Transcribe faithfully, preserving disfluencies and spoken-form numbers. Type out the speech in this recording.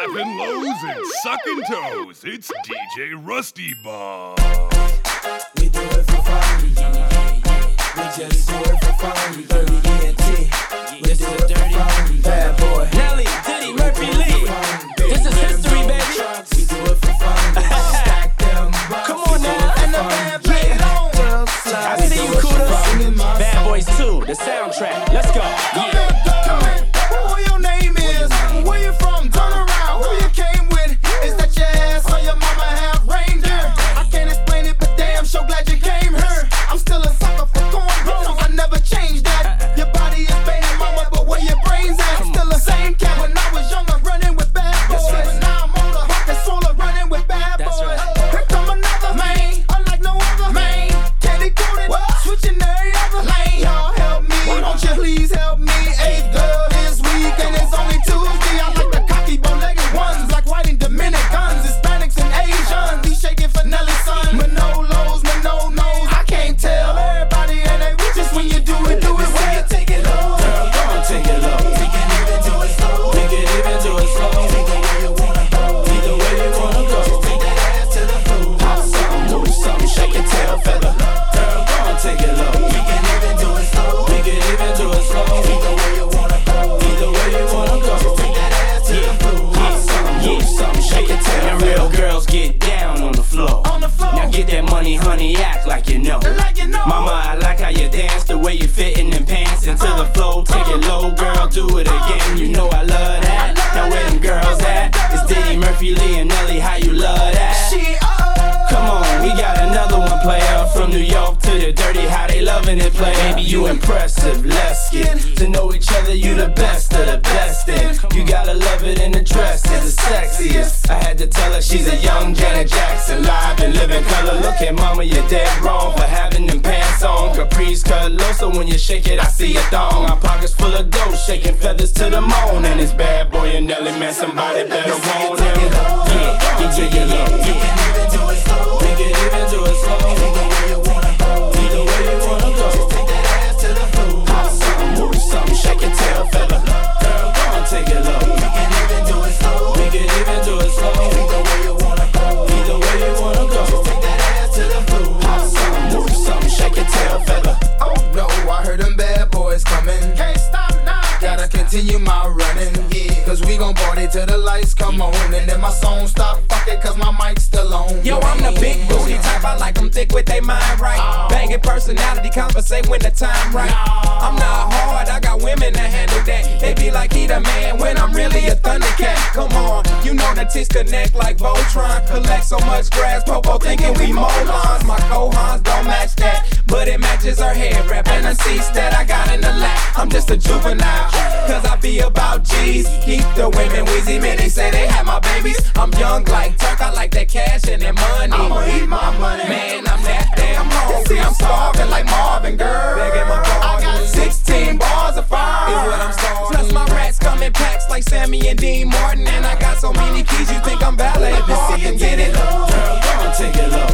Laughing lows and sucking toes. It's D J Rusty Bob. We do it for fun. We just do it for fun. Dirty E N T. We do it for fun. Bad boy. Nelly, Diddy, Murphy, Lee. This is history, baby. We do it for fun. Stack them bucks. Come on now, and the bad play it on. I see you, Kudos. Bad Boys two, the soundtrack. Let's go. Yeah. Who your name is? Where you from? Turn around. Who you came with? Is that your ass or your mama have reindeer? I can't explain it, but damn, so glad you came here. I'm still a sucker for cornrows. I never changed that. Your body is baby mama, but where your brains at? Still the same cat when I was younger, running with bad boys. But now I'm older, rockin' solar, running with bad boys. Here come another man, unlike no other man. Candy coated, switching every other lane. Y'all help me, won't you please help me? Eighth girl this week, and it's only Tuesday. I like the cocky, bow-legged ones, black, white, and Dominicans, Hispanics and Asians. We shaking for Nelly's son, Manolos, Manonos. I can't tell everybody, and they we just when you do it, do it when you take it low. Girl, come on, take it low. We can even do it slow. We can even do it slow. Take it where you wanna go. Either way you wanna go. Just take that ass to the floor. Pop something, move something, shake your tail feather. Girl, come on, take it low. We can even do it slow. We can even do it slow. Either way you wanna go. Either way you wanna go. Just take that ass to the floor. Pop something, move something, shake your tail. And real girls get down on the floor. On the floor. Now get that money, honey, act like you know. Like you know. Mama, I like how you dance, the way you fit in them pants into the flow. Take it low, girl, do it again. You know I love that. Now where them girls at? It's Diddy, Murphy, Lee, and Nelly. How you love that? She uh Come on, we got another one player from New York to the dirty. How they loving it, play. Baby, you impressive. Let's get to know each other. You the best of the best. And you gotta love it in the dress. It's the sexiest. I had to tell her she's a young Janet Jackson, live and living color. Look at mama, you're dead wrong for having them pants on. Caprice cut low, so when you shake it, I see a thong. Our pockets full of dough, shaking feathers to the moon. And it's Bad Boy and Nelly, man, somebody better want him. Yeah, yeah, yeah, yeah, yeah, yeah. We can even do it slow. Either way you wanna go. Either way you wanna go. Just take that ass to the floor. Pop something, move something, shake your tail feather. Girl, go on, take it low. We can even do it slow. We can even do it slow. Either way you wanna go. Either way you wanna go. Just take that ass to the floor. Pop something, move something, shake your tail feather. Oh no, I heard them bad boys coming. Can't stop now. Gotta continue my running, yeah. Cause we gon' party till the lights come on. And then my song stop, fuck it, cause my mic's still on. Yo, I'm the big booty type, I like them thick with they mind right. Oh. Banging personality, conversate when the time right. No. I'm not hard, I got women that handle that. They be like he the man when I'm really a Thundercat. Come on, you know the tits connect like Voltron. Collect so much grass, Popo thinking we molons. My cohons don't match that, but it matches her hair wrap and the seats that I got in the lap. I'm just a juvenile, cause I be about G's. Keep the women wheezy, man, they say they have my babies. I'm young like Turk, I like that cash and that money. I'ma eat my money. Man, I'm that damn hungry. I'm starving like Marvin, girl. Begging my I got pardon. sixteen bars of fire. Is what I'm starving. Plus my rats come in packs like Sammy and Dean Martin. And I got so many keys, you think I'm valet Let me see you parking. get it low. Girl, go on, take it low.